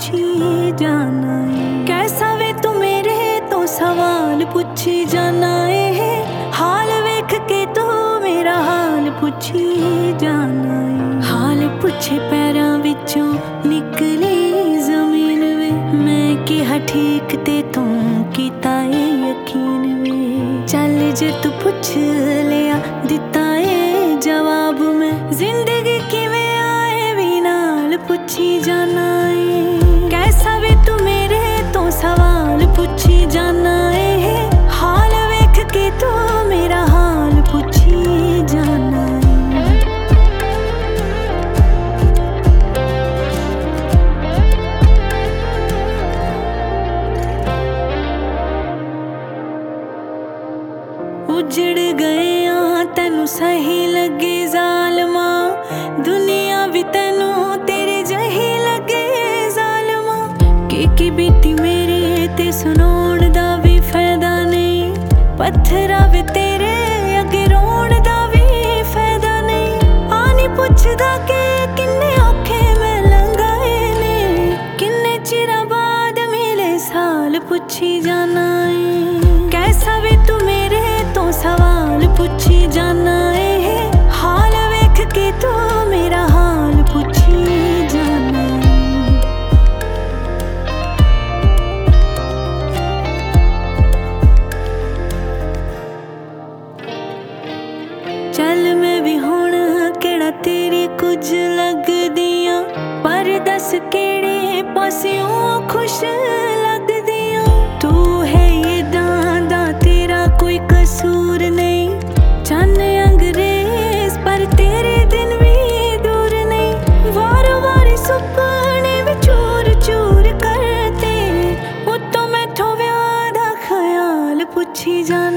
पुछी जाना है। कैसा वे तू मेरे तो सवाल पुछी जाना है। हाल वेख के तू मेरा हाल पुछी जाना है। हाल पुछे पैरां विचों निकली जमीन वे, मैं कहा ठीक ते तू कीता है यकीन वे। चल जे तू पुछ लिया दिता है जवाब, मैं जिंदगी किवें आए भी नाल पुछी जाना है। कैसा वे तू मेरे तो सवाल पुछी जाना है। हाल वेख के तू मेरा हाल पुछी जाना है। उजड़ गए तेनू सही लगे जालमा, दुनिया भी तेनू तेरे जही लगे जालमा। की बेटी मेरे ते सुनाउण दा भी फायदा नहीं, पत्थरा वे तेरे अगे रोण दा भी फायदा नहीं। आनी पुछदा के किन्ने औखे मैं लंघाए ने, किन्ने चिरा बाद मिले साल पुछी जाना है। कैसा वे तू मेरे तो सवाल पुछी जाना है। हाल वेख के तू मेरा हाल पुछी जाना है। चल मैं भी हुण केड़ा तेरी कुछ लगदियां, पर दस केड़े पासियों खुश लगदियां। तू है ये दादा तेरा कोई कसूर नहीं, चन अंग्रेज पर तेरे दिन भी दूर नहीं। वार वारी सुपने भी चूर चूर करते, उत्तों मैथों व्याह दा ख्याल पुछी जाना।